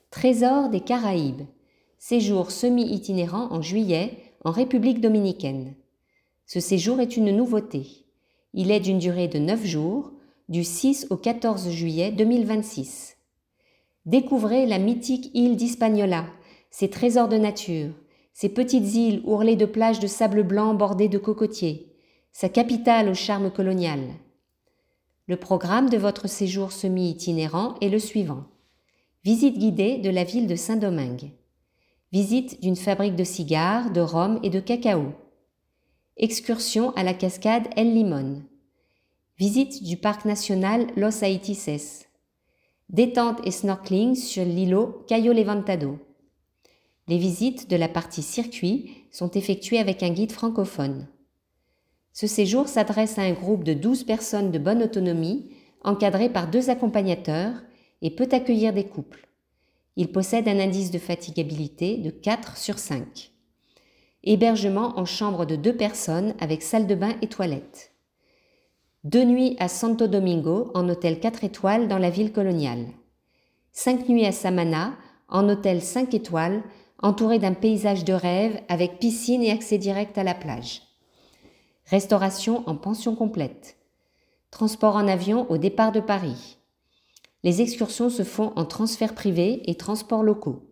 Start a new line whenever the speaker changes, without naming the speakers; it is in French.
Trésor des Caraïbes. Séjour semi-itinérant en juillet en République dominicaine. Ce séjour est une nouveauté. Il est d'une durée de 9 jours, du 6 au 14 juillet 2026. Découvrez la mythique île d'Hispaniola, ses trésors de nature, ses petites îles ourlées de plages de sable blanc bordées de cocotiers, sa capitale au charme colonial. Le programme de votre séjour semi-itinérant est le suivant. Visite guidée de la ville de Saint-Domingue. Visite d'une fabrique de cigares, de rhum et de cacao. Excursion à la cascade El Limón. Visite du parc national Los Aitices. Détente et snorkeling sur l'îlot Cayo Levantado. Les visites de la partie circuit sont effectuées avec un guide francophone. Ce séjour s'adresse à un groupe de 12 personnes de bonne autonomie, encadrées par 2 accompagnateurs, et peut accueillir des couples. Il possède un indice de fatigabilité de 4 sur 5. Hébergement en chambre de 2 personnes avec salle de bain et toilettes. 2 nuits à Santo Domingo en hôtel 4 étoiles dans la ville coloniale. 5 nuits à Samana en hôtel 5 étoiles entouré d'un paysage de rêve avec piscine et accès direct à la plage. Restauration en pension complète. Transport en avion au départ de Paris. Les excursions se font en transfert privé et transports locaux.